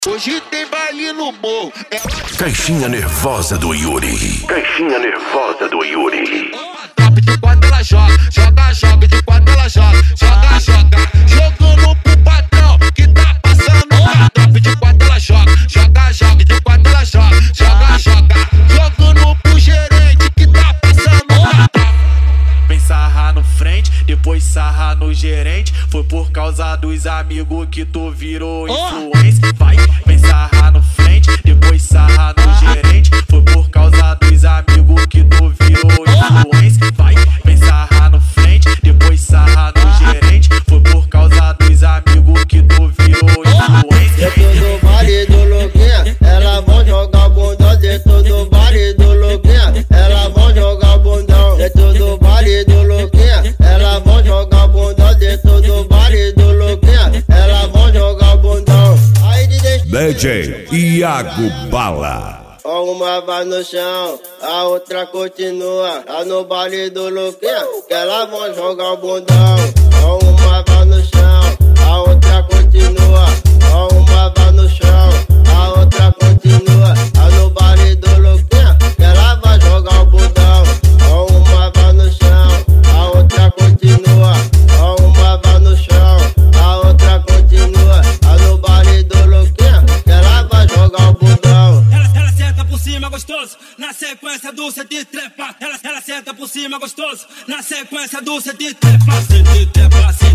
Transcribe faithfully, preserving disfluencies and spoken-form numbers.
Hoje tem baile no morro. Ela... Caixinha nervosa do Yuri. Caixinha nervosa do Yuri. Top de quatro ela joga, joga, joga. De quatro ela joga, joga, joga. Jogando pro patrão que tá passando. Top de quatro ela joga, joga, joga. De quatro ela joga, joga, joga. Jogando pro gerente que tá passando. Vem sarrar no frente, depois sarrar no gerente. Foi por causa dos amigos que tu virou influência. Vai, vem sarrar no frente, depois sarrar no gerente. Foi por causa dos amigos que tu virou influência. Vai, vem sarrar no frente, depois sarrar no gerente. Foi por causa dos amigos que tu virou influência. Dentro do baile do Luquinha, elas vão jogar bundão. Dentro do baile do Luquinha, elas vão jogar bundão. Dentro do baile do Luquinha, elas vão jogar bundão. Dentro do baile do Luquinha, elas vão jogar bundão. Aí de D J Iago Bala. Uma vai no chão, a outra continua. Lá no baile do Luquinha, que elas vão jogar o bundão. Uma vai no chão, a outra continua. Uma vai no chão, a outra continua. Lá no baile do Luquinha, que ela vai jogar o bundão. Uma vai no chão, a outra continua. Uma vai no chão, a outra continua. Lá no baile do Luquinha, que ela vai jogar o bundão. Ela senta por cima gostoso, na sequência do cê de trepa. Ela, ela senta por cima gostoso, na sequência do cê de trepa. Cê de trepa, cê